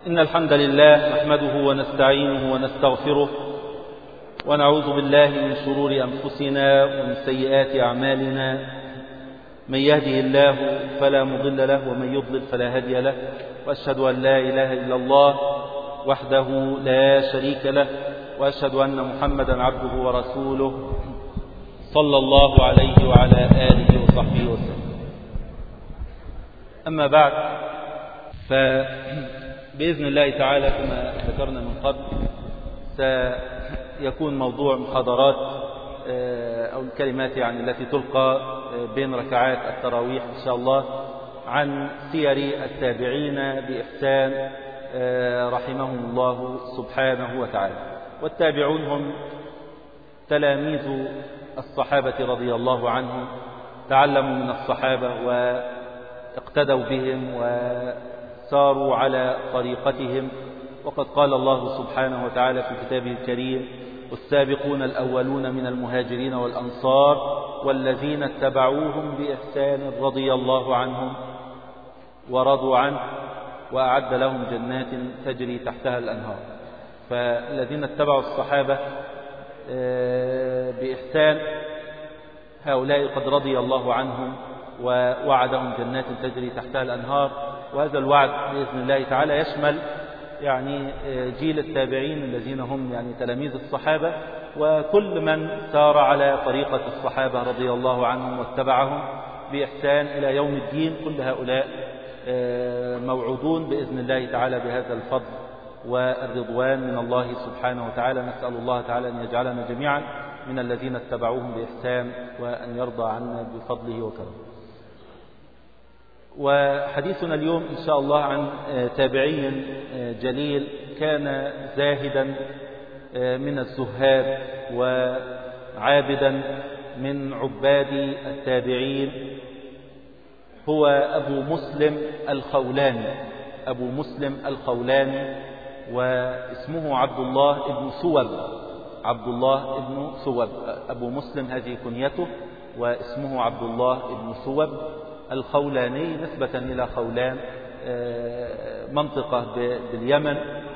إن الحمد لله نحمده ونستعينه ونستغفره ونعوذ بالله من شرور أنفسنا ومن سيئات أعمالنا. من يهده الله فلا مضل له ومن يضلل فلا هادي له، وأشهد أن لا إله إلا الله وحده لا شريك له، وأشهد أن محمدا عبده ورسوله صلى الله عليه وعلى آله وصحبه وسلم. أما بعد، فبإذن الله تعالى كما ذكرنا من قبل سيكون موضوع محاضرات أو الكلمات التي تلقى بين ركعات التراويح إن شاء الله عن سير التابعين بإحسان رحمهم الله سبحانه وتعالى. والتابعون هم تلاميذ الصحابة رضي الله عنهم، تعلموا من الصحابة واقتدوا بهم وساروا على طريقتهم. وقد قال الله سبحانه وتعالى في كتابه الكريم: والسابقون الأولون من المهاجرين والأنصار والذين اتبعوهم بإحسان رضي الله عنهم ورضوا عنه وأعد لهم جنات تجري تحتها الأنهار. فالذين اتبعوا الصحابة بإحسان هؤلاء قد رضي الله عنهم ووعدهم جنات تجري تحتها الأنهار. وهذا الوعد بإذن الله تعالى يشمل جيل التابعين الذين هم تلاميذ الصحابة، وكل من سار على طريقة الصحابة رضي الله عنهم واتبعهم بإحسان إلى يوم الدين. كل هؤلاء موعودون بإذن الله تعالى بهذا الفضل والرضوان من الله سبحانه وتعالى. نسأل الله تعالى أن يجعلنا جميعا من الذين اتبعوهم بإحسان وأن يرضى عنا بفضله وكرمه. وحديثنا اليوم إن شاء الله عن تابعي جليل كان زاهدا من الزهاد وعابدا من عباد التابعين، هو أبو مسلم الخولاني. أبو مسلم الخولاني واسمه عبد الله بن ثوب. عبد الله بن ثوب، أبو مسلم هذه كنيته، واسمه عبد الله بن ثوب الخولاني نسبة إلى خولان منطقة باليمن،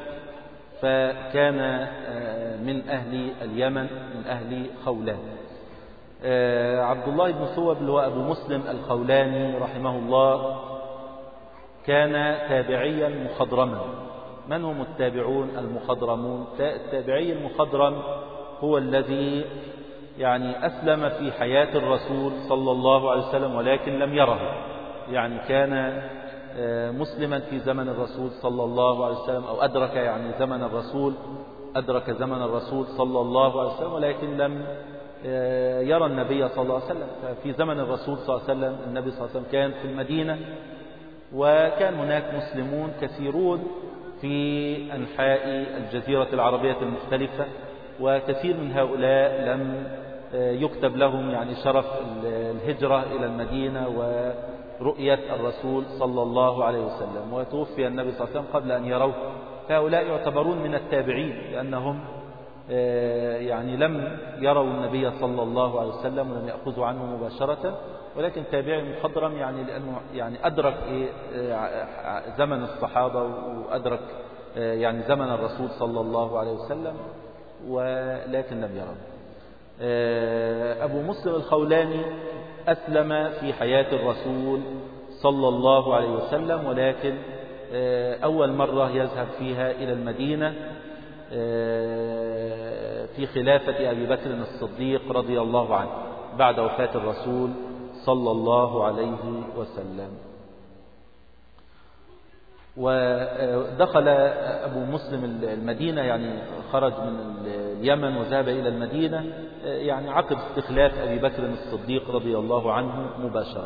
فكان من أهل اليمن، من أهل خولان. عبد الله بن ثوب اللي هو أبو مسلم الخولاني رحمه الله كان تابعيا مخضرما. من هم التابعون المخضرمون؟ التابعي المخضرم هو الذي أسلم في حياة الرسول صلى الله عليه وسلم ولكن لم يره، كان مسلما في زمن الرسول صلى الله عليه وسلم، أو أدرك زمن الرسول، أدرك زمن الرسول صلى الله عليه وسلم ولكن لم يرى النبي صلى الله عليه وسلم. ففي زمن الرسول صلى الله عليه وسلم النبي صلى الله عليه وسلم كان في المدينة، وكان هناك مسلمون كثيرون في أنحاء الجزيرة العربية المختلفة، وكثير من هؤلاء لم يكتب لهم شرف الهجرة إلى المدينة ورؤية الرسول صلى الله عليه وسلم، وتوفي النبي صلى الله عليه وسلم قبل أن يروه. فهؤلاء يعتبرون من التابعين لأنهم لم يروا النبي صلى الله عليه وسلم ولم يأخذوا عنه مباشرة، ولكن تابعي مخضرم لأنه أدرك زمن الصحابة وأدرك زمن الرسول صلى الله عليه وسلم ولكن لم يره. أبو مسلم الخولاني أسلم في حياة الرسول صلى الله عليه وسلم، ولكن أول مرة يذهب فيها إلى المدينة في خلافة أبي بكر الصديق رضي الله عنه بعد وفاة الرسول صلى الله عليه وسلم. ودخل أبو مسلم المدينة، خرج من اليمن وذهب إلى المدينة عقب استخلاف أبي بكر الصديق رضي الله عنه مباشرة.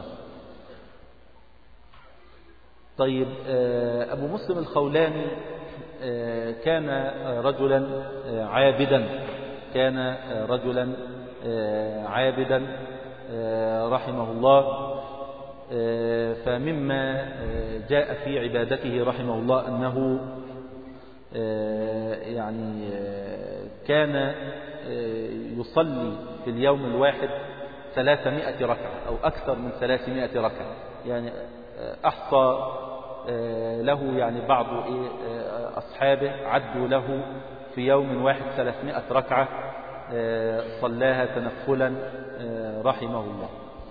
طيب، أبو مسلم الخولاني كان رجلا عابدا، كان رجلا عابدا رحمه الله. فمما جاء في عبادته رحمه الله أنه كان يصلي في اليوم الواحد 300 ركعة أو أكثر من 300 ركعة. أحصى له يعني بعض أصحابه عدوا له في يوم واحد 300 ركعة صلاها تنفلا رحمه الله.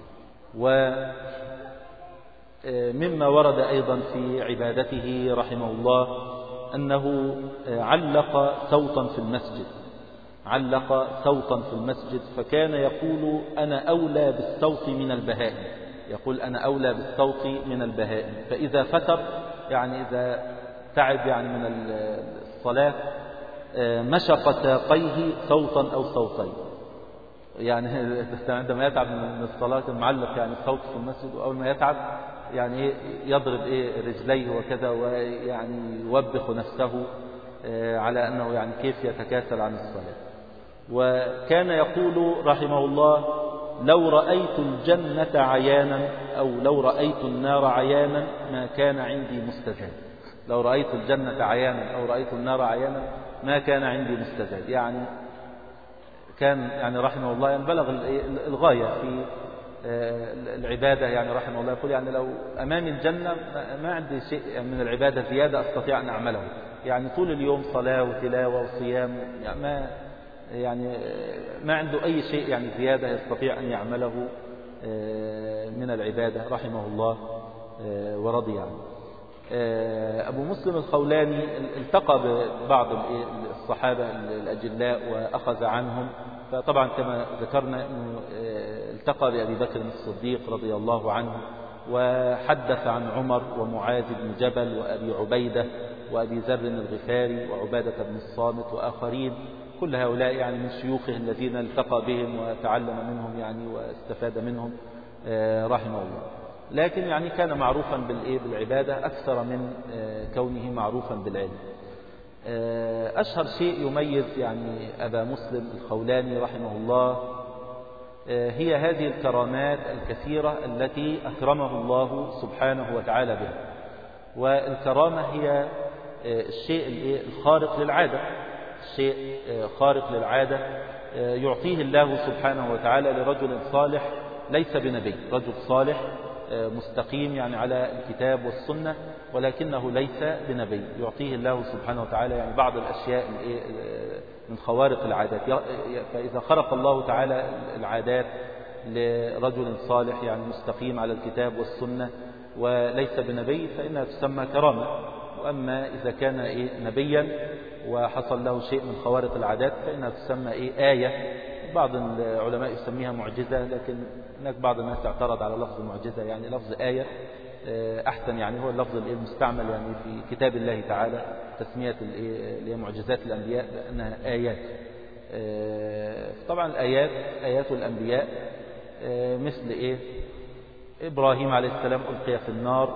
ومما ورد أيضا في عبادته رحمه الله أنه علق صوتا في المسجد، علق صوتا في المسجد، فكان يقول أنا أولى بالصوت من البهائم، يقول أنا أولى بالصوت من البهائم. فإذا فتر يعني إذا تعب يعني من الصلاة مشق ساقيه صوتا أو صوتين، يعني عندما يتعب من الصلاة المعلق يعني الصوت في المسجد، وأول ما يتعب يعني يضرب رجليه وكذا، ويعني يوبخ نفسه على أنه يعني كيف يتكاسل عن الصلاة. وكان يقول رحمه الله لو رأيت الجنة عيانا أو لو رأيت النار عيانا ما كان عندي مستجاب، لو رأيت الجنة عيانا أو رأيت النار عيانا ما كان عندي مستجاب. يعني كان يعني رحمه الله يعني بلغ الغاية في العبادة، يعني رحمه الله يقول يعني لو أمامي الجنة ما عندي شيء من العبادة زيادة أستطيع أن أعمله، يعني طول اليوم صلاة وتلاوة وصيام، يعني ما عنده أي شيء يعني زيادة يستطيع أن يعمله من العبادة رحمه الله ورضي عنه. أبو مسلم الخولاني التقى ببعض الصحابة الأجلاء وأخذ عنهم، فطبعا كما ذكرنا أنه التقى بأبي بكر الصديق رضي الله عنه، وحدث عن عمر ومعاذ بن جبل وأبي عبيدة وأبي ذر الغفاري وعبادة بن الصامت وآخرين، كل هؤلاء يعني من شيوخه الذين التقى بهم وتعلم منهم يعني واستفاد منهم رحمه الله. لكن يعني كان معروفا بالعبادة أكثر من كونه معروفا بالعلم. أشهر شيء يميز يعني أبا مسلم الخولاني رحمه الله هي هذه الكرامات الكثيرة التي أكرمه الله سبحانه وتعالى بها. والكرامة هي الشيء الخارق للعادة، الشيء خارق للعادة يعطيه الله سبحانه وتعالى لرجل صالح ليس بنبي، رجل صالح مستقيم يعني على الكتاب والسنة، ولكنه ليس بنبي، يعطيه الله سبحانه وتعالى يعني بعض الأشياء من خوارق العادات. فإذا خرق الله تعالى العادات لرجل صالح يعني مستقيم على الكتاب والسنة وليس بنبي فإنها تسمى كرامة. وأما إذا كان نبيا وحصل له شيء من خوارق العادات فإنها تسمى آية. بعض العلماء يسميها معجزة، لكن هناك بعض الناس اعترض على لفظ المعجزة، يعني لفظ آية أحسن، يعني هو اللفظ المستعمل يعني في كتاب الله تعالى تسمية معجزات الأنبياء بأنها آيات. طبعا الآيات آيات الأنبياء مثل إبراهيم عليه السلام ألقي في النار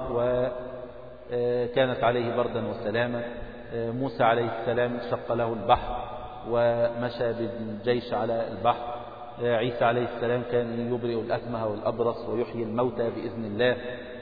وكانت عليه بردا وسلاما، موسى عليه السلام شق له البحر ومشى بالجيش على البحر، عيسى عليه السلام كان يبرئ الأكمه والأبرص ويحيي الموتى بإذن الله،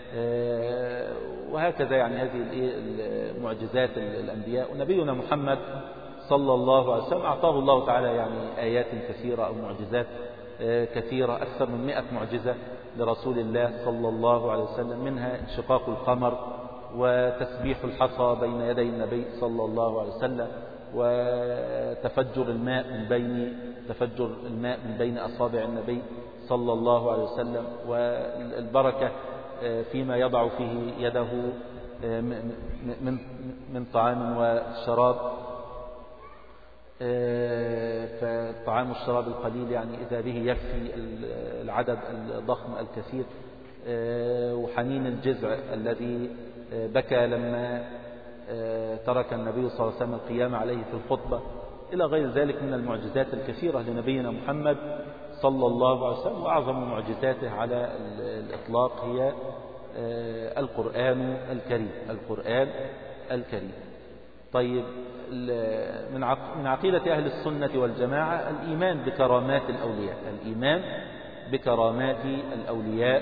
وهكذا يعني هذه المعجزات الأنبياء. ونبينا محمد صلى الله عليه وسلم أعطاه الله تعالى يعني آيات كثيرة أو معجزات كثيرة، أكثر من 100 معجزة لرسول الله صلى الله عليه وسلم، منها انشقاق القمر وتسبيح الحصى بين يدي النبي صلى الله عليه وسلم، وتفجر الماء من بين أصابع النبي صلى الله عليه وسلم، والبركة فيما يضع فيه يده من طعام وشراب، فطعام الشراب القليل يعني إذا به يكفي العدد الضخم الكثير، وحنين الجذع الذي بكى لما ترك النبي صلى الله عليه وسلم القيام عليه في الخطبة، إلى غير ذلك من المعجزات الكثيرة لنبينا محمد صلى الله عليه وسلم. وأعظم معجزاته على الإطلاق هي القرآن الكريم، القرآن الكريم. طيب، من عقيدة أهل السنة والجماعة الإيمان بكرامات الأولياء، الإيمان بكرامات الأولياء،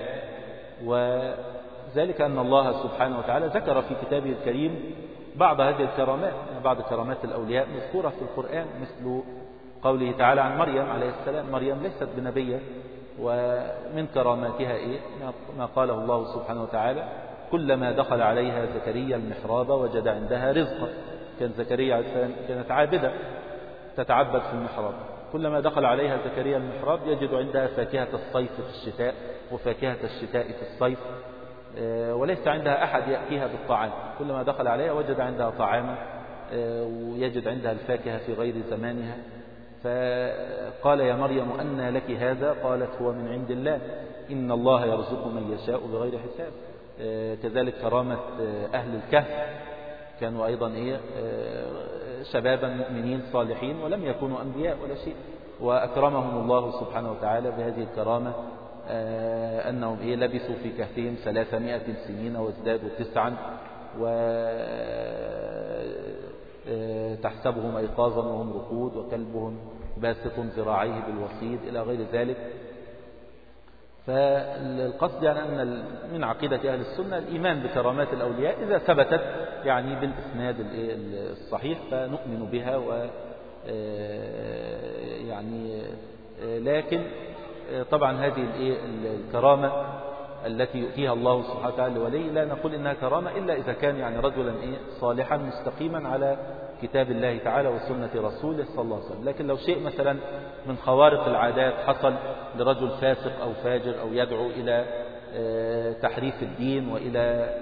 وذلك أن الله سبحانه وتعالى ذكر في كتابه الكريم بعض هذه الكرامات، بعض كرامات الأولياء مذكورة في القرآن، مثل قوله تعالى عن مريم عليه السلام: مريم ليست بنبية، ومن كراماتها ما قاله الله سبحانه وتعالى: كلما دخل عليها زكريا المحراب وجد عندها رزقا. كان زكريا عليه السلام كانت عابدة تتعبد في المحراب، كلما دخل عليها زكريا المحراب يجد عندها فاكهة الصيف في الشتاء وفاكهة الشتاء في الصيف، وليس عندها أحد يأتيها بالطعام، كلما دخل عليها وجد عندها طعاما ويجد عندها الفاكهة في غير زمانها. فقال يا مريم أنى لك هذا؟ قالت هو من عند الله إن الله يرزق من يشاء بغير حساب. كذلك كرامة أهل الكهف، كانوا أيضا شبابا مؤمنين صالحين ولم يكونوا أنبياء ولا شيء، وأكرمهم الله سبحانه وتعالى بهذه الكرامة، أنهم لبثوا في كهفهم 300 سنين وازدادوا 9، وتحسبهم أيقاظا وهم رقود وكلبهم باسط ذراعيه بالوصيد إلى غير ذلك. فالقصد يعني أن من عقيدة أهل السنة الإيمان بكرامات الأولياء إذا ثبتت يعني بالإسناد الصحيح فنؤمن بها، يعني لكن طبعا هذه الكرامة التي يؤتيها الله سبحانه وتعالى لولي لا نقول إنها كرامة إلا إذا كان يعني رجلا صالحا مستقيما على كتاب الله تعالى وسنة رسوله صلى الله عليه وسلم. لكن لو شيء مثلا من خوارق العادات حصل لرجل فاسق أو فاجر أو يدعو إلى تحريف الدين وإلى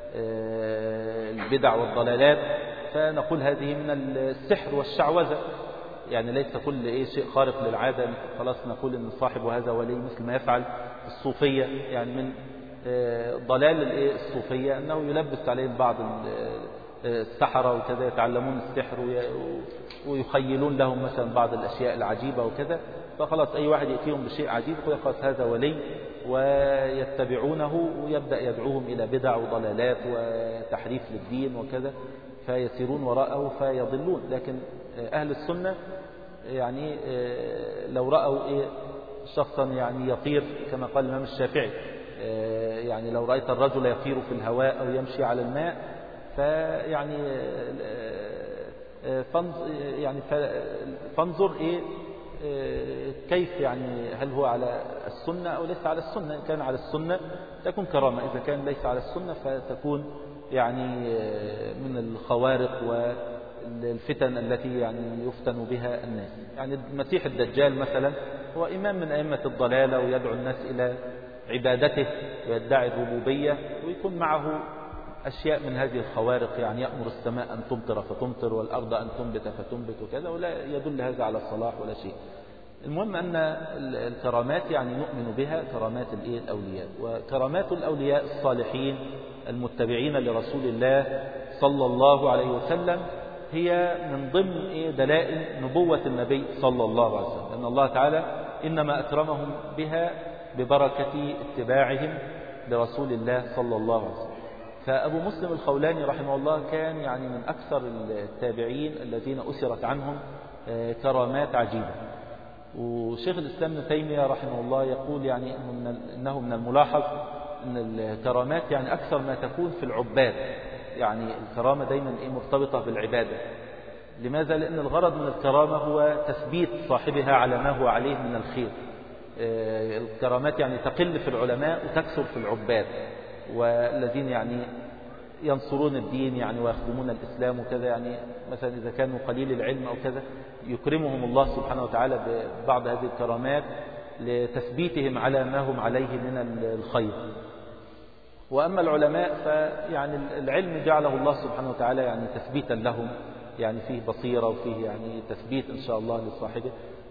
البدع والضلالات فنقول هذه من السحر والشعوذة، يعني ليس كل شيء خارق للعادة خلاص نقول إن صاحب هذا ولي، مثل ما يفعل الصوفية. يعني من ضلال الصوفية أنه يلبس عليهم بعض السحرة وكذا، يتعلمون السحر ويخيلون لهم مثلا بعض الأشياء العجيبة وكذا، فخلاص أي واحد يأتيهم بشيء عجيب يقول خلاص هذا ولي، ويتبعونه ويبدأ يدعوهم إلى بدع وضلالات وتحريف للدين وكذا، فيسيرون وراءه فيضلون. لكن أهل السنة يعني لو رأوا شخصا يعني يطير كما قال الإمام الشافعي، يعني لو رأيت الرجل يطير في الهواء أو يمشي على الماء فيعني فانظر كيف يعني هل هو على السنة أو ليس على السنة. إن كان على السنة تكون كرامة، إذا كان ليس على السنة فتكون يعني من الخوارق والفتن التي يعني يفتن بها الناس. يعني المسيح الدجال مثلا هو إمام من أئمة الضلالة ويدعو الناس إلى عبادته ويدعي الربوبية، ويكون معه أشياء من هذه الخوارق، يعني يأمر السماء أن تمطر فتمطر والأرض أن تنبت فتنبت وكذا، ولا يدل هذا على الصلاح ولا شيء. المهم أن الكرامات يعني نؤمن بها كرامات الأولياء، وكرامات الأولياء الصالحين المتبعين لرسول الله صلى الله عليه وسلم هي من ضمن دلائل نبوة النبي صلى الله عليه وسلم، لأن الله تعالى إنما أكرمهم بها ببركة اتباعهم لرسول الله صلى الله عليه وسلم. فأبو مسلم الخولاني رحمه الله كان يعني من أكثر التابعين الذين أسرت عنهم كرامات عجيبة. وشيخ الإسلام ابن تيمية رحمه الله يقول يعني إنه من الملاحظ أن الكرامات يعني أكثر ما تكون في العباد، يعني الكرامة دايما مرتبطة بالعبادة. لماذا؟ لأن الغرض من الكرامة هو تثبيت صاحبها على ما هو عليه من الخير. الكرامات يعني تقل في العلماء وتكثر في العباد، والذين يعني ينصرون الدين يعني ويخدمون الإسلام وكذا. يعني مثلا إذا كانوا قليل العلم أو كذا يكرمهم الله سبحانه وتعالى ببعض هذه الكرامات لتثبيتهم على ما هم عليه من الخير. وأما العلماء فيعني العلم جعله الله سبحانه وتعالى يعني تثبيتا لهم، يعني فيه بصيرة وفيه يعني تثبيت إن شاء الله لصاحبه.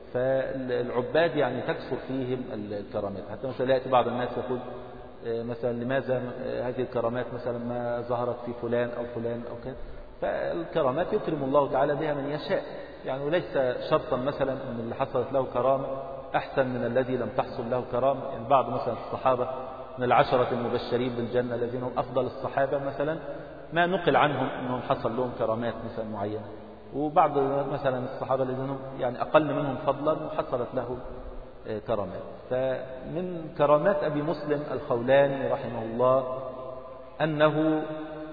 فالعباد يعني تكثر فيهم الكرامات. حتى مثلا يأتي بعض الناس يقول مثلا لماذا هذه الكرامات مثلا ما ظهرت في فلان أو فلان أو كذا. فالكرامات يكرم الله تعالى بها من يشاء، يعني وليس شرطا مثلا أن اللي حصلت له كرامة أحسن من الذي لم تحصل له كرامة. يعني بعض مثلا الصحابة من العشرة المبشرين بالجنة الذين هم أفضل الصحابة مثلا ما نقل عنهم أنهم حصل لهم كرامات مثلا معينة، وبعض مثلا الصحابة الذين هم يعني أقل منهم فضلا وحصلت له كرامات. فمن كرامات أبي مسلم الخولاني رحمه الله أنه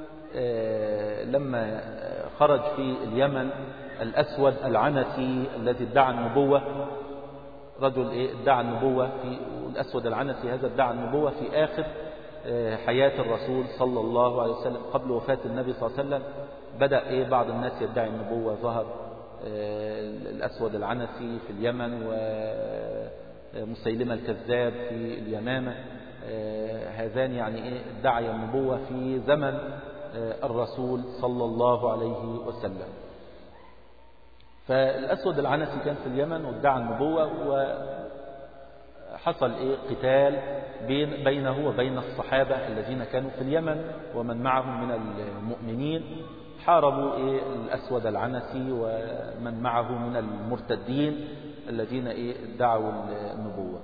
لما خرج في اليمن الأسود العنسي الذي ادعى النبوة، رجل ادعى النبوة في الأسود العنسي هذا ادعى النبوة في آخر حياة الرسول صلى الله عليه وسلم قبل وفاة النبي صلى الله عليه وسلم بدأ بعض الناس يدعي النبوة. ظهر الأسود العنسي في اليمن ومسيلمة الكذاب في اليمامة. هذان يعني ادعي النبوة في زمن الرسول صلى الله عليه وسلم. فالأسود العنسي كان في اليمن وادعى النبوة، وحصل قتال بينه وبين الصحابة الذين كانوا في اليمن ومن معهم من المؤمنين. حاربوا الأسود العنسي ومن معه من المرتدين الذين ادعوا النبوة.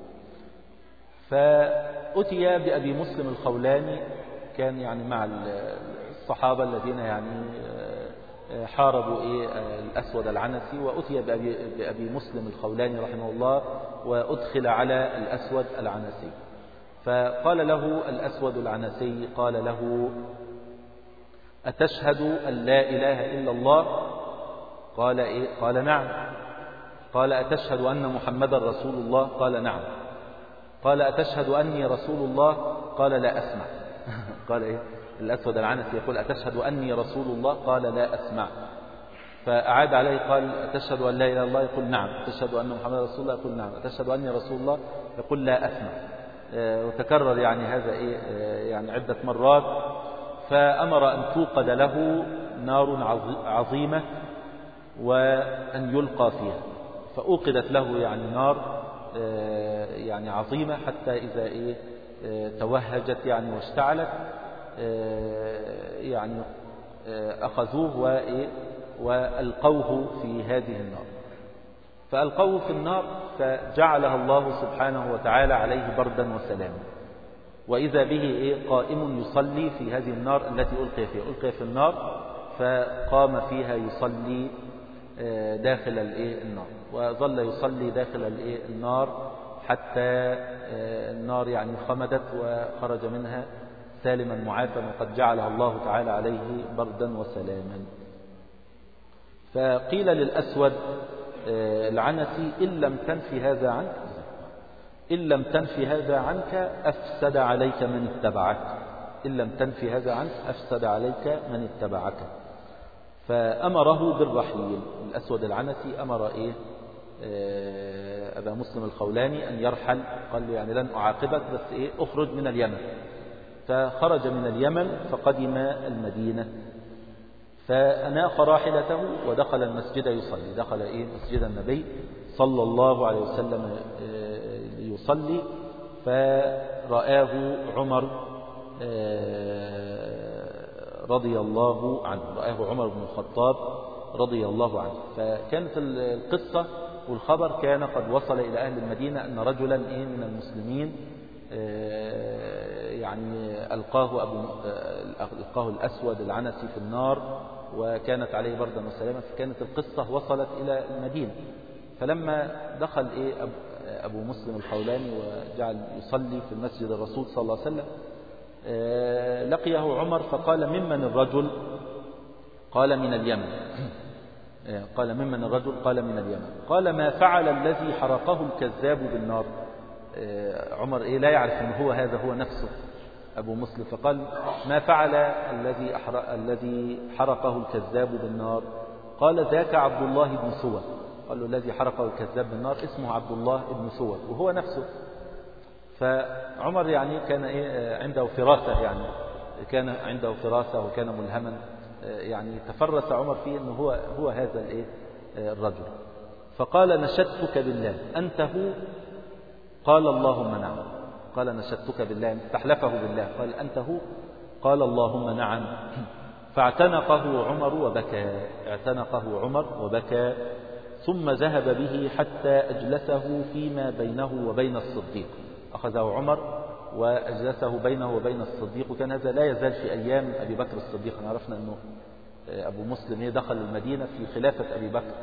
فأتي بأبي مسلم الخولاني، كان يعني مع الصحابة الذين يعني حاربوا الأسود العنسي، وأتي بأبي مسلم الخولاني رحمه الله وأدخل على الأسود العنسي. فقال له الأسود العنسي، قال له: أتشهد أن لا إله إلا الله؟ قال قال نعم. قال: أتشهد أن محمدا رسول الله؟ قال نعم. قال: أتشهد أني رسول الله؟ قال: لا أسمع. قال الأسود العنسي يقول: أتشهد أني رسول الله؟ قال: لا أسمع. فأعاد عليه قال: أتشهد أن لا إله إلا الله؟ يقول: نعم. أتشهد أن محمدا رسول الله؟ يقول: نعم. أتشهد أني رسول الله؟ يقول: لا أسمع. وتكرر يعني هذا يعني عدة مرات. فأمر أن توقد له نار عظيمة وأن يلقى فيها. فأوقدت له يعني نار يعني عظيمة حتى إذا توهجت يعني واشتعلت يعني أخذوه وألقوه في هذه النار. فألقوه في النار فجعلها الله سبحانه وتعالى عليه بردا وسلاما. وإذا به قائم يصلي في هذه النار التي ألقي فيها. ألقي في النار فقام فيها يصلي داخل النار، وظل يصلي داخل النار حتى النار يعني خمدت وخرج منها سالما معافى، وقد جعلها الله تعالى عليه بردا وسلاما. فقيل للأسود العنسي: إن لم تنفي هذا عنك، إن لم تنفي هذا عنك أفسد عليك من اتبعك. إن لم تنفي هذا عنك أفسد عليك من اتبعك. فأمره بالرحيل. الأسود العنسي أمر أبا مسلم الخولاني أن يرحل. قال له: يعني لن أعاقبك، بس أخرج من اليمن. فخرج من اليمن فقدم المدينة، فأناخ راحلته ودخل المسجد يصلي. دخل مسجد النبي صلى الله عليه وسلم يصلي، فرآه عمر رضي الله عنه. رآه عمر بن الخطاب رضي الله عنه. فكانت القصة والخبر كان قد وصل إلى أهل المدينة أن رجلا من المسلمين يعني ألقاه الأسود العنسي في النار، وكانت عليه بردا وسلاما. فكانت القصة وصلت إلى المدينة. فلما دخل أبو مسلم الخولاني وجعل يصلي في المسجد الرسول صلى الله عليه وسلم، لقيه عمر فقال: ممن الرجل؟ قال: من اليمن. قال: ممن الرجل؟ قال: من اليمن. قال: ما فعل الذي حرقه الكذاب بالنار؟ عمر لا يعرف أن هذا هو نفسه أبو مسلم. فقال: ما فعل الذي حرقه الكذاب بالنار؟ قال: ذاك عبد الله بن سوى. قال له: الذي حرقه الكذاب بالنار اسمه عبد الله بن سوى، وهو نفسه. فعمر يعني كان عنده فراسة، يعني كان عنده فراسة وكان ملهما، يعني تفرس عمر فيه أنه هو هذا الرجل. فقال: نشدتك بالله أنت هو؟ قال: اللهم نعم. قال: نشدتك بالله، استحلفه بالله، قال: أنت هو؟ قال: اللهم نعم. فاعتنقه عمر وبكى. اعتنقه عمر وبكى، ثم ذهب به حتى أجلسه فيما بينه وبين الصديق. أخذه عمر وأجلسه بينه وبين الصديق. وكان هذا لا يزال في أيام أبي بكر الصديق. عرفنا أنه أبو مسلم دخل المدينة في خلافة أبي بكر.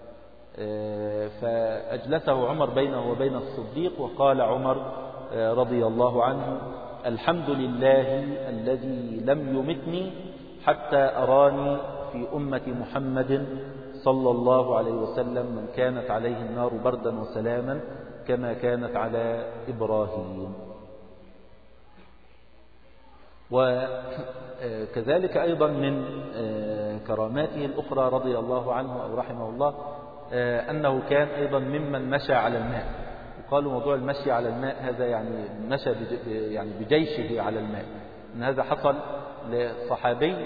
فأجلسه عمر بينه وبين الصديق، وقال عمر رضي الله عنه: الحمد لله الذي لم يمتني حتى أراني في أمة محمد صلى الله عليه وسلم من كانت عليه النار بردا وسلاما كما كانت على إبراهيم. وكذلك أيضا من كراماته الأخرى رضي الله عنه أو رحمه الله أنه كان أيضا ممن مشى على الماء. وقالوا موضوع المشي على الماء هذا يعني مشى يعني بجيشه على الماء، أن هذا حصل لصحابي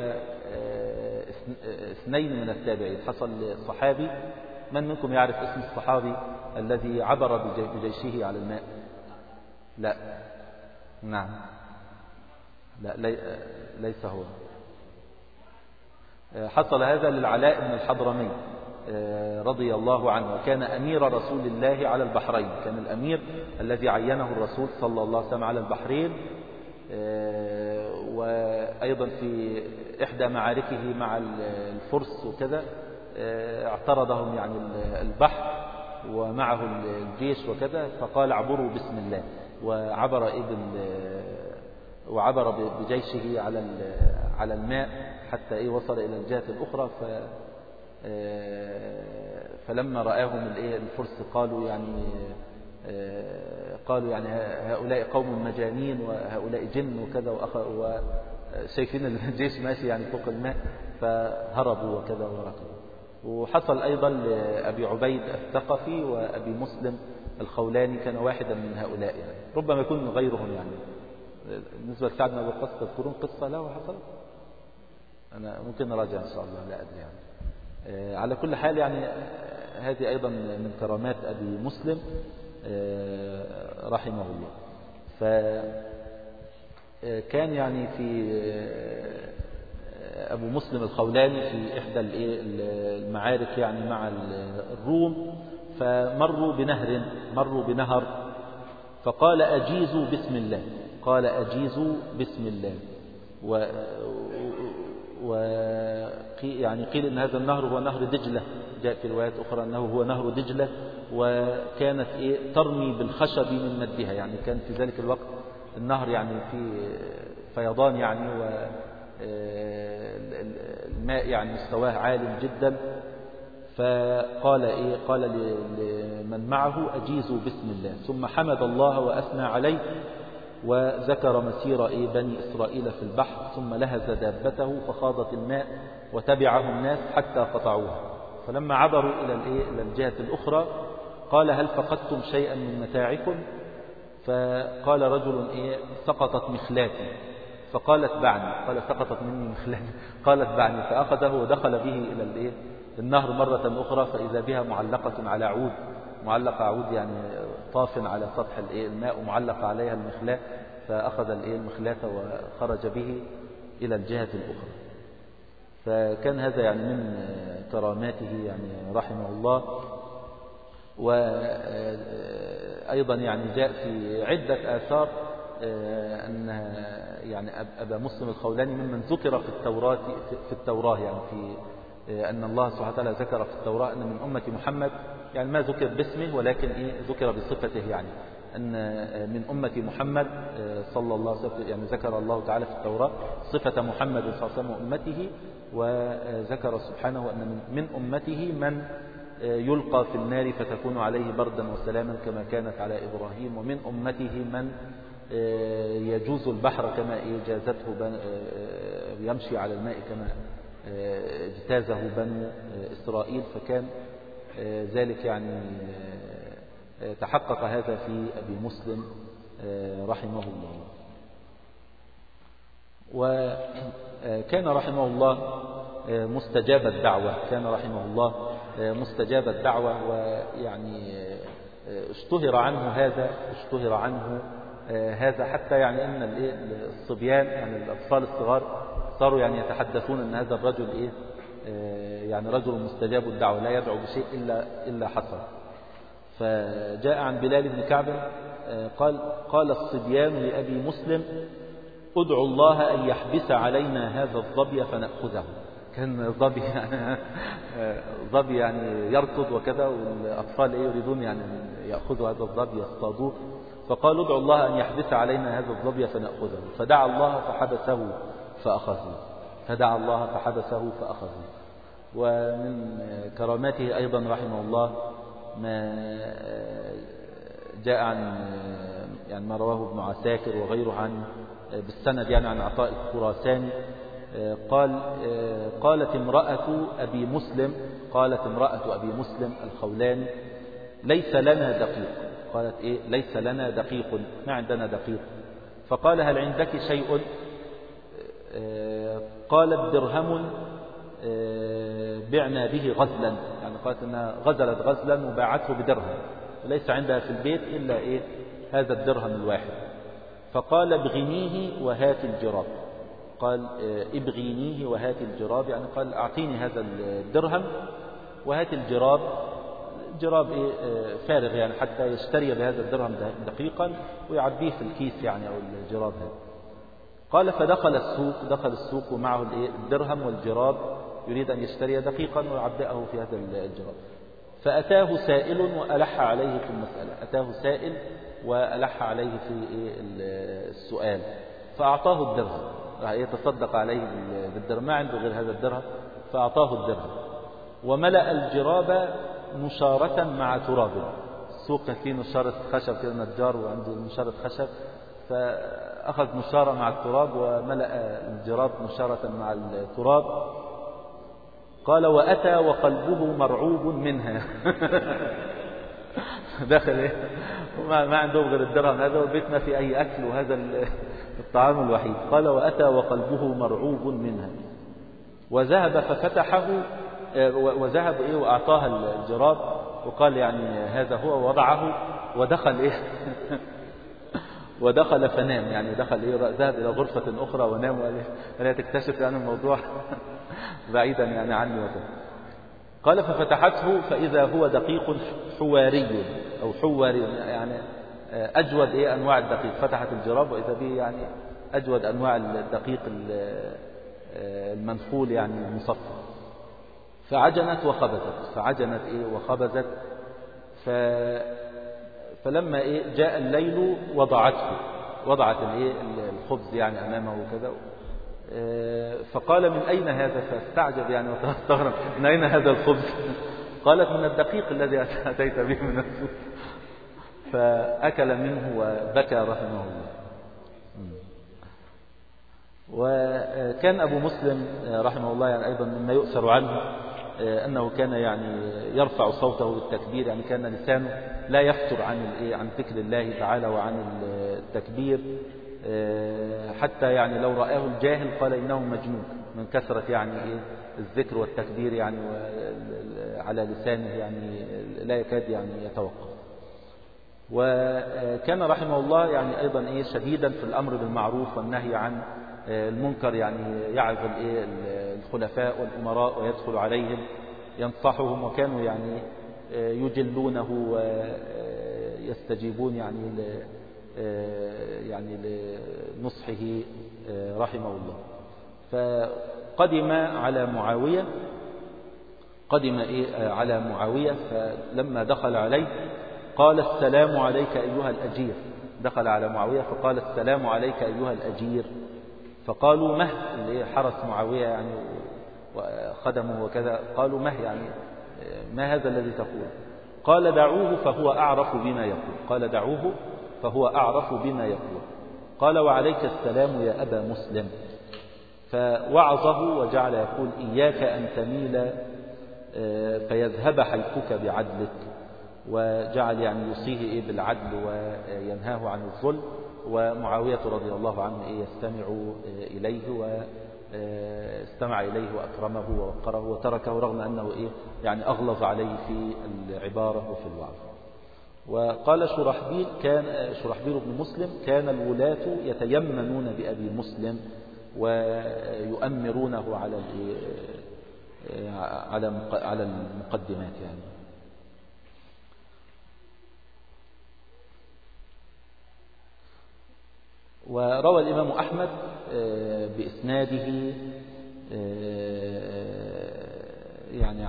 واثنين من التابعين. حصل لصحابي، من منكم يعرف اسم الصحابي الذي عبر بجيشه على الماء؟ لا، نعم، لا، ليس هو. حصل هذا للعلاء بن الحضرمي رضي الله عنه، وكان أمير رسول الله على البحرين، كان الأمير الذي عينه الرسول صلى الله عليه وسلم على البحرين. وأيضا في إحدى معاركه مع الفرس وكذا اعترضهم يعني البحر ومعه الجيش وكذا، فقال اعبروا بسم الله، وعبر بجيشه على الماء حتى وصل إلى الجهة الأخرى. فلما رآهم الفرس قالوا يعني هؤلاء قوم مجانين وهؤلاء جن وكذا، وشايفين الجيش ماشي يعني فوق الماء، فهربوا وكذا وركبوا. وحصل أيضا لأبي عبيد الثقفي وأبي مسلم الخولاني، كان واحدا من هؤلاء يعني، ربما يكون غيرهم يعني. بالنسبة لسعد بن أبي وقاص تذكرون قصة له حصل؟ أنا ممكن نراجع إن شاء الله، لا أدري يعني. على كل حال يعني هذه أيضا من كرامات أبي مسلم رحمه الله. فكان يعني في أبو مسلم الخولاني في إحدى المعارك يعني مع الروم، فمروا بنهر، فقال أجيزوا بسم الله، قال أجيزوا بسم الله. يعني قيل إن هذا النهر هو نهر دجلة، جاء في روايات أخرى أنه هو نهر دجلة، وكانت ترمي بالخشب من مدها، يعني كان في ذلك الوقت النهر يعني في فيضان يعني، والماء يعني مستواه عال جدا. فقال قال لمن معه أجيزوا بسم الله، ثم حمد الله وأثنى عليه، وذكر مسير بني إسرائيل في البحر، ثم لهز دابته فخاضت الماء وتبعه الناس حتى قطعوها. فلما عبروا إلى الجهة الأخرى قال هل فقدتم شيئا من متاعكم؟ فقال رجل سقطت مخلاتي، فقالت بعني، قال سقطت مني مخلاتي، قالت بعني، فأخذه ودخل به إلى النهر مرة أخرى، فإذا بها معلقة على عود، معلقة عود يعني طاف على سطح الماء ومعلقة عليها المخلاة، فأخذ المخلاة وخرج به إلى الجهة الأخرى. فكان هذا يعني من كراماته يعني رحمه الله. وأيضا يعني جاء في عدة آثار أن يعني أبا مسلم الخولاني ممن ذكر في التوراة يعني في أن الله سبحانه وتعالى ذكر في التوراة أن من أمة محمد، يعني ما ذكر باسمه ولكن ذكر بصفته، يعني أن من أمة محمد صلى الله عليه وسلم، يعني ذكر الله تعالى في التوراة صفة محمد صلى الله عليه وسلم وأمته، وذكر سبحانه أن من أمته من يلقى في النار فتكون عليه بردا وسلاما كما كانت على إبراهيم، ومن أمته من يجوز البحر كما جازته يمشي على الماء كما اجتازه بنو إسرائيل. فكان ذلك يعني تحقق هذا في أبي مسلم رحمه الله. وكان رحمه الله مستجاب الدعوة، كان رحمه الله مستجاب الدعوة، ويعني اشتهر عنه هذا حتى يعني أن الصبيان يعني الأطفال الصغار صاروا يعني يتحدثون أن هذا الرجل يعني رجل مستجاب الدعوة لا يدعو بشيء إلا حصل. فجاء عن بلال بن كعب قال الصبيان لأبي مسلم ادعوا الله أن يحبس علينا هذا الظبي فنأخذه. كان ظبي يعني يركض وكذا، والأطفال يريدون يعني يأخذوا هذا الظبي يصطادوه، فقالوا ادعوا الله أن يحبس علينا هذا الظبي فنأخذه، فدعا الله فحبسه فأخذه. ومن كراماته أيضا رحمه الله ما جاء عن يعني ما رواه ابن عساكر وغيره عن بالسند يعني عن عطاء الخراساني قال قالت امرأة أبي مسلم الخولاني ليس لنا دقيق. قالت إيه؟ ليس لنا دقيق، ما عندنا دقيق. فقال هل عندك شيء؟ قالت درهم بعنا به غزلا، يعني قالت أنها غزلت غزلا وباعته بدرهم، وليس عندها في البيت إلا إيه؟ هذا الدرهم الواحد. فقال ابغنيه وهات الجراب. قال ابغينيه وهات الجراب، يعني قال أعطيني هذا الدرهم وهات الجراب. جراب إيه؟ فارغ، يعني حتى يشتري بهذا الدرهم دقيقا ويعبيه في الكيس يعني، أو الجراب هذا. قال فدخل السوق ومعه الدرهم والجراب، يريد أن يشتري دقيقا ويعبئه في هذا الجراب. فأتاه سائل وألح عليه في المسألة، أتاه سائل وألح عليه في السؤال، فأعطاه الدرهم، يتصدق عليه بالدرهم، ما عنده غير هذا الدرهم، فأعطاه الدرهم. وملأ الجراب نشارة مع تراب. السوق فيه نشارة خشب كده، نجار وعنده نشارة خشب، فأخذ نشارة مع التراب وملأ الجراب نشارة مع التراب. قال وأتى وقلبه مرعوب منها. دخل إيه؟ ما عندهم غير الدرهم هذا، والبيت ما في أي أكل، وهذا الطعام الوحيد. قال وأتى وقلبه مرعوب منها. وذهب ففتحه، وذهب إيه وأعطاها الجراب، وقال يعني هذا هو، وضعه ودخل إيه؟ ودخل فنام، يعني دخل إيه؟ ذهب إلى غرفة أخرى ونام، ولا تكتشف يعني الموضوع بعيدا يعني عني وكذا. قال ففتحته فإذا هو دقيق حواري أو حواري، يعني أجود إيه أنواع الدقيق. فتحت الجراب وإذا به يعني أجود أنواع الدقيق المنخول يعني المصفى. فعجنت إيه وخبزت. فلما إيه جاء الليل وضعت الإيه الخبز يعني أمامه وكذا. فقال من أين هذا؟ فاستعجب يعني واستغرب، من أين هذا الخبز؟ قالت من الدقيق الذي أتيت به من السوق. فأكل منه وبكى رحمه الله. وكان أبو مسلم رحمه الله يعني أيضا مما يؤثر عنه أنه كان يعني يرفع صوته بالتكبير، يعني كان لسانه لا يفتر عن ذكر الله تعالى وعن التكبير، حتى يعني لو رآه الجاهل قال إنه مجنون من كثرة يعني الذكر والتكبير يعني على لسانه، يعني لا يكاد يعني يتوقف. وكان رحمه الله يعني أيضا شديدا في الأمر بالمعروف والنهي عن المنكر، يعني يعظ الخلفاء والأمراء ويدخل عليهم ينصحهم، وكانوا يعني يجلونه ويستجيبون يعني لنصحه رحمه الله. فقدم على معاوية، فلما دخل عليه قال السلام عليك أيها الأجير. دخل على معاوية فقال السلام عليك أيها الأجير. فقالوا مه، اللي حرس معاوية يعني وخدمه وكذا، قالوا مه يعني ما هذا الذي تقول؟ قال دعوه فهو أعرف بما يقول. قال وعليك السلام يا أبا مسلم. فوعظه وجعل يقول إياك أن تميل فيذهب حيثك بعدلك، وجعل يعني يوصيه بالعدل وينهاه عن الظلم. ومعاوية رضي الله عنه يستمع إليه، واستمع إليه وأكرمه ووقره وتركه، رغم أنه يعني أغلظ عليه في العبارة وفي الوعظ. وقال شرحبيل بن مسلم كان الولاة يتيمنون بأبي مسلم ويؤمرونه على المقدمات يعني. وروى الإمام أحمد بإسناده يعني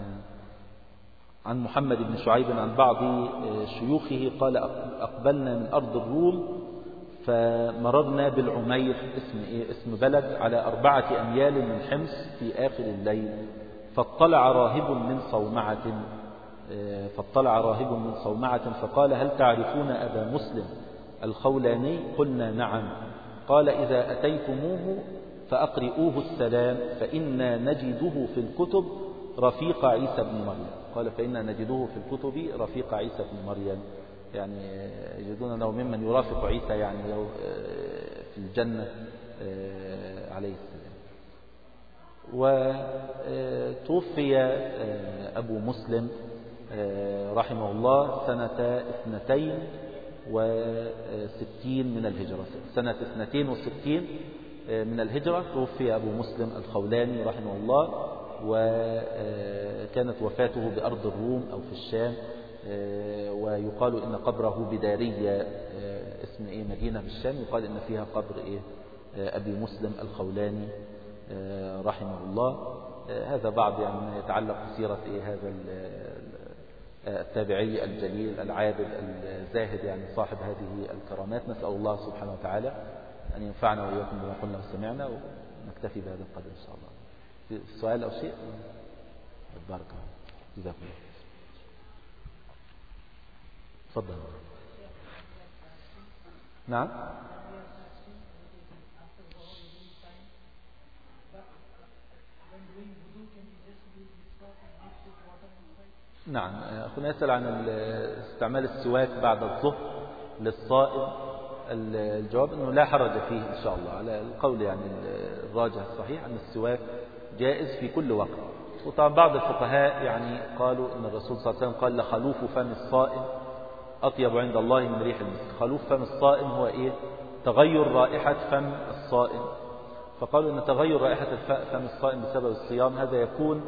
عن محمد بن شعيب عن بعض شيوخه قال أقبلنا من أرض الروم فمررنا بالعمير، اسم بلد، على 4 أميال من حمص في آخر الليل، فاطلع راهب من صومعة فقال هل تعرفون أبا مسلم الخولاني؟ قلنا نعم. قال إذا أتيتموه فأقرئوه السلام فإنا نجده في الكتب رفيق عيسى بن مريم. قال فإنا نجده في الكتب رفيق عيسى بن مريم، يعني يجدون أنه ممن يرافق عيسى يعني في الجنة عليه السلام. وتوفي أبو مسلم رحمه الله سنة 62 من الهجرة. سنة 62 من الهجرة توفي أبو مسلم الخولاني رحمه الله، وكانت وفاته بأرض الروم أو في الشام، ويقال إن قبره بدارية، اسم مدينة في الشام، يقال إن فيها قبر أبي مسلم الخولاني رحمه الله. هذا بعض يعني ما يتعلق بسيرة هذا التابعي الجليل العابد الزاهد، يعني صاحب هذه الكرامات. نسأل الله سبحانه وتعالى أن ينفعنا وإياكم بما قلنا وسمعنا، ونكتفي بهذا القدر إن شاء الله. في سؤال أو شيء؟ بارك الله، جزاكم الله. تفضل. نعم. نعم، أخونا يسأل عن استعمال السواك بعد الظهر للصائم. الجواب أنه لا حرج فيه إن شاء الله، على القول يعني الراجح الصحيح أن السواك جائز في كل وقت. وطبعا بعض الفقهاء يعني قالوا أن الرسول صلى الله عليه وسلم قال لخلوف فم الصائم أطيب عند الله من ريح المسك. خلوف فم الصائم هو تغير رائحة فم الصائم، فقالوا أن تغير رائحة فم الصائم بسبب الصيام هذا يكون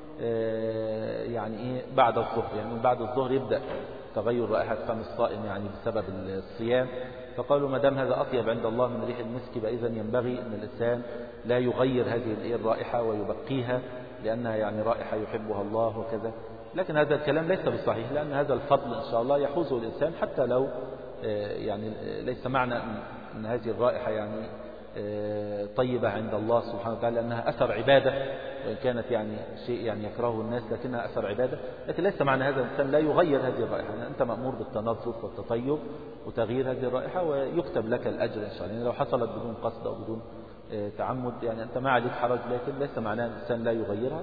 يعني بعد الظهر، يعني بعد الظهر يبدأ تغير رائحة فم الصائم يعني بسبب الصيام. فقالوا ما دام هذا أطيب عند الله من ريح المسك فإذا ينبغي أن الإنسان لا يغير هذه الرائحة ويبقيها، لأنها يعني رائحة يحبها الله وكذا. لكن هذا الكلام ليس بصحيح، لأن هذا الفضل إن شاء الله يحوزه الإنسان حتى لو يعني ليس معنى أن هذه الرائحة يعني طيبة عند الله سبحانه وتعالى لأنها أثر عبادة، وإن كانت يعني شيء يعني يكرهه الناس لكنها أثر عبادة، لكن ليس معنى هذا الإنسان لا يغير هذه الرائحة. يعني أنت مأمور بالتنظف والتطيب وتغيير هذه الرائحة، ويكتب لك الأجر إن شاء الله. يعني لو حصلت بدون قصد أو بدون تعمد يعني أنت ما عليك حرج، لكن ليس معناه أن الإنسان لا يغيرها.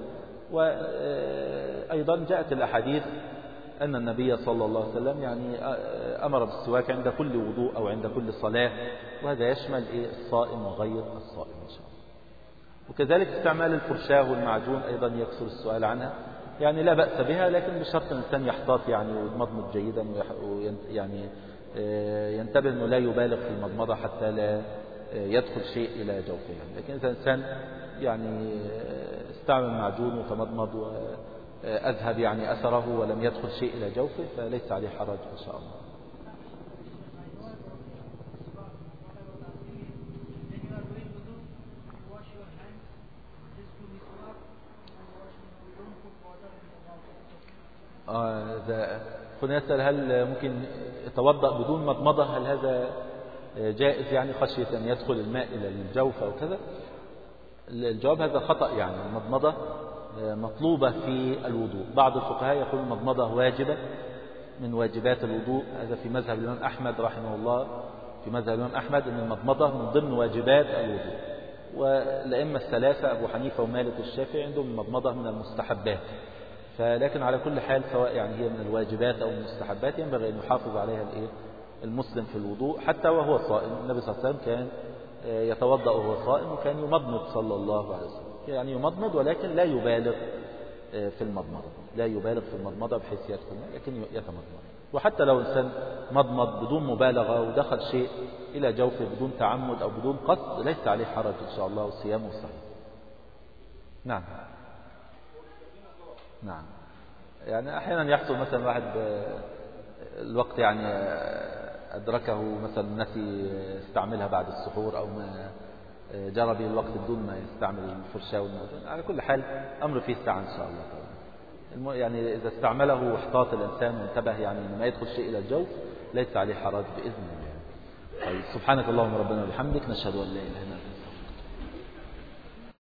وأيضا جاءت الأحاديث أن النبي صلى الله عليه وسلم يعني أمر بالسواك عند كل وضوء أو عند كل صلاة، وهذا يشمل الصائم وغير الصائم إن شاء الله. وكذلك استعمال الفرشاة والمعجون أيضا يكثر السؤال عنها، يعني لا بأس بها، لكن بشرط الإنسان يحتاط يعني ويمضمض جيدا، ويعني ينتبه أنه لا يبالغ في المضمضة حتى لا يدخل شيء إلى جوفه. لكن إذا الإنسان يعني استعمل معجون وتمضمض وأذهب يعني أثره ولم يدخل شيء إلى جوفه فليس عليه حرج إن شاء الله. كنا يسأل هل ممكن يتوضأ بدون مضمضة، هل هذا جائز يعني خشية أن يدخل الماء إلى الجوف أو كذا؟ الجواب هذا خطأ، يعني المضمضة مطلوبة في الوضوء. بعض الفقهاء يقول المضمضة واجبة من واجبات الوضوء، هذا في مذهب الإمام أحمد رحمه الله. في مذهب الإمام أحمد أن المضمضة من ضمن واجبات الوضوء، والأئمة الثلاثة أبو حنيفة ومالك والشافعي عندهم المضمضة من المستحبات. فلكن على كل حال سواء يعني هي من الواجبات أو المستحبات ينبغي أن يحافظ عليها المسلم في الوضوء حتى وهو صائم. النبي صلى الله عليه وسلم كان يتوضأ وهو صائم، وكان يمضمض صلى الله عليه وسلم، يعني يمضمض ولكن لا يبالغ في المضمضة، لا يبالغ في المضمضة بحيث يدخل، لكن يتمضمض. وحتى لو إنسان مضمض بدون مبالغة ودخل شيء إلى جوفه بدون تعمد أو بدون قصد ليس عليه حرج إن شاء الله، وصيامه صحيح. نعم. نعم، يعني أحيانا يحصل مثلا واحد الوقت يعني أدركه مثلا نسي يستعملها بعد السحور، أو ما جرى به الوقت بدون ما يستعمل الفرشاة والمعجون. على كل حال أمر فيه ساعة إن شاء الله. يعني إذا استعمله واحتاط الإنسان وانتبه يعني ما يدخل شيء إلى الجوف ليس عليه حرج بإذن الله. طيب، سبحانك اللهم ربنا وبحمدك، نشهد أن لا إله إلا أنت.